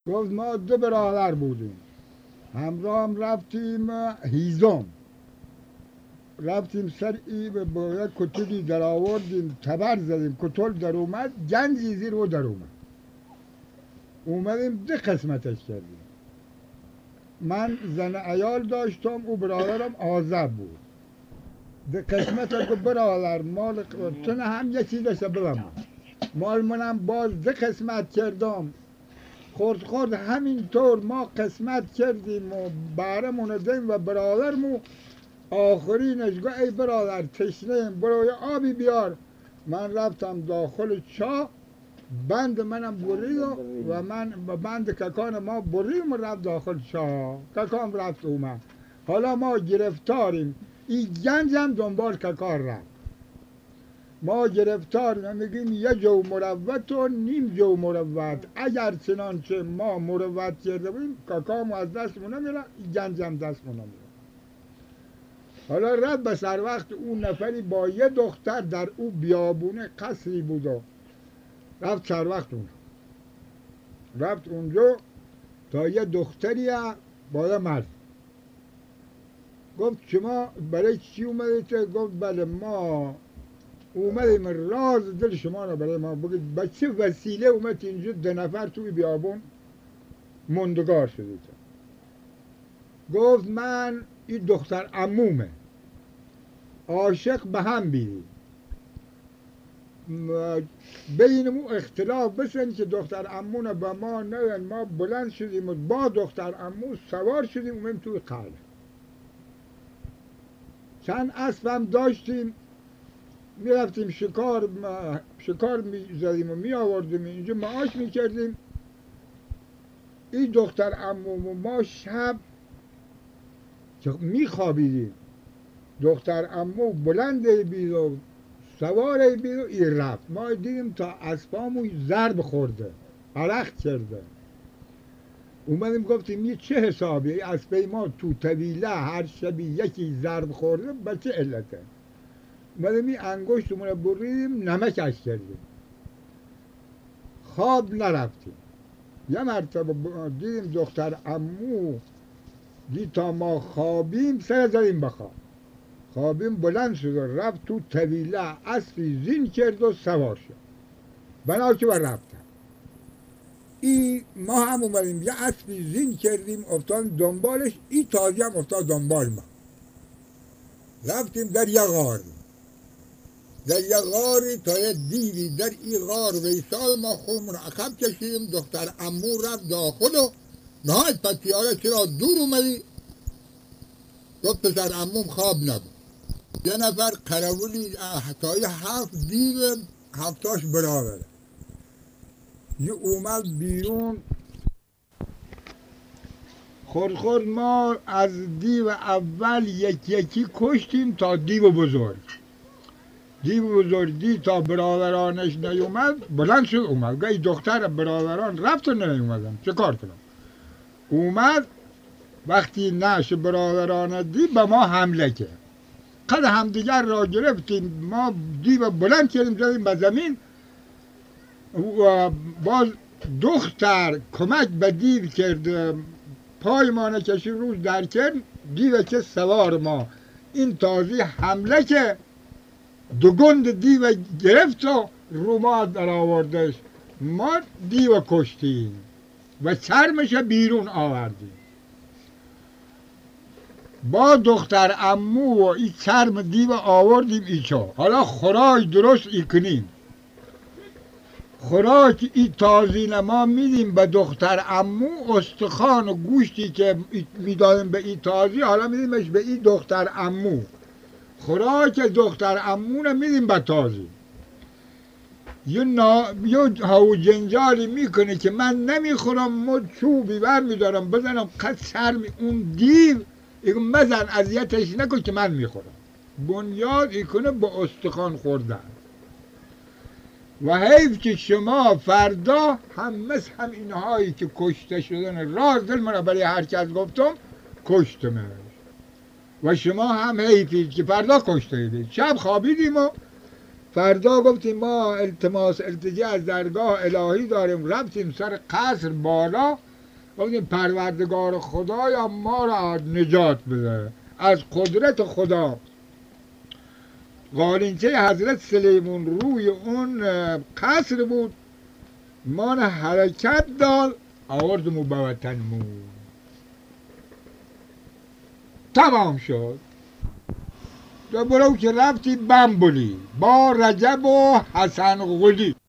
گفت ما دو برادر بودیم، همراه هم رفتیم هیزم، رفتیم سر ای با یک کتولی در آوردیم، تبر زدیم، کتول در اومد، گنجی زیر و در اومدیم ده قسمتش کردیم. من زن عیال داشتم، او برادرم آزب بود. ده قسمت که برادر مال تنه هم یه چیز داشته بلم، مال منم باز ده قسمت کردم. خورد همینطور ما قسمت کردیم و بهرمون دیم و برادرمو آخرینش گفت ای برادر تشنه‌ام، برو یه آبی بیار. من رفتم داخل چاه، بند منم برید و من با بند ککان ما بریم و رفت داخل چاه، ککان رفت اومد. حالا ما گرفتاریم، این گنج هم دنبال ککان رفت. ما گرفتاریم، میگیم یه جو مروت و نیم جو مروت، اگر چنانچه ما مروت کرده بودیم ککامو از دستمون نمیره، این گنج هم دستمون نمیره. حالا رفت به سر وقت اون نفری با یه دختر در او بیابونه قصری بود و رفت سر وقت اون رفت اونجا تا یه دختری با یه مرد. گفت شما برای چی اومدید؟ گفت بله ما اومدیم راز دل شما رو برای ما بگید، به چه وسیله اومد اینجا دو نفر توی بیابون مندگار شدید؟ گفت من این دختر عمومه، عاشق به هم بیدیم، بینمون اختلاف بسن که دختر عمونه به ما نوین، ما بلند شدیم و با دختر عمو سوار شدیم اومدیم توی قلعه. چند اسبم داشتیم، میرفتیم شکار میزدیم و میآوردیم اینجا معاش میکردیم. این دختر عمو ما شب که میخوابیدیم، دختر عمو بلنده بید و سواره بید و این رفت. ما دیدیم تا اسبامو ضرب خورده، عرق کرده. اومدیم گفتیم این چه حسابی؟ این اسبای ما تو طویله هر شبی یکی ضرب خورده، به چه علته؟ اومدیم این انگشتمون بریدیم نمکش کردیم، خواب نرفتیم. یه مرتبه دیدیم دختر عمو دید تا ما خوابیم سر زدیم بخواب، خوابیم بلند شد و رفت تو طویله اسبی زین کرد و سوار شد، بناچه و رفتم. ای ما هم اومدیم یه اسبی زین کردیم افتادیم دنبالش، ای تازی هم افتاد دنبال ما. رفتیم در یه غار، در یه غاری تا یه دیوی در ای غار ویسال، ما خودمون عقب کشیدیم، دختر عمو رفت داخل و نهایت پتیاره چرا دور اومدی؟ گفت پسر عموم خواب نبود، یه نفر قراولی تا یه 7 دیو 7تاش برابره، یه اومد بیرون. خورد ما از دیو اول یکی کشتیم تا دیو بزرگ. دیو بزرگی تا برادرانش نیومد بلند شد اومد، گفت دختر برادران رفت و نیومدن چه کار کنم؟ اومد وقتی نش برادران دید به ما حمله کرد، قد همدیگر را گرفتیم، ما دیو بلند کردیم زدیم به زمین و باز دختر کمک به دیو کرد، پای ما نکشید روز در کرد، دیو که سوار ما این تازی حمله که دو گند دیو گرفت و رو ما در آوردش، ما دیو کشتیم و چرمش بیرون آوردیم. با دختر عمو و این چرم دیو آوردیم ایچا. حالا خوراک درست ای کنیم، خوراک ای تازین ما میدیم به دختر عمو، استخوان و گوشتی که میدادیم به ای تازی حالا میدیمش به ای دختر عمو، خوراک دختر عمو رو میدیم به تازی. یه هاو جنجالی میکنه که من نمیخورم، چوبی بر میدارم بزنم قد شرم اون دیو، ایگو مزن اذیتش نکن که من میخورم. بنیاد ایکنه با استخوان خوردن. و حیف که شما فردا هم مثل هم اینهایی که کشته شدن راز دل من برای هر کس گفتم کشتمش، و شما هم حیفید که فردا کشته اید. شب خوابیدیم و فردا گفتیم ما التماس التجا از درگاه الهی داریم، رفتیم سر قصر بالا، گفتیم پروردگار خدا یا ما را نجات بده از قدرت خدا. قالینچه حضرت سلیمون روی اون قصر بود، ما حرکت داد آوردمو به وطنمون. تمام شد. تو برو که رفتی بمبولی با رجب و حسن قلی.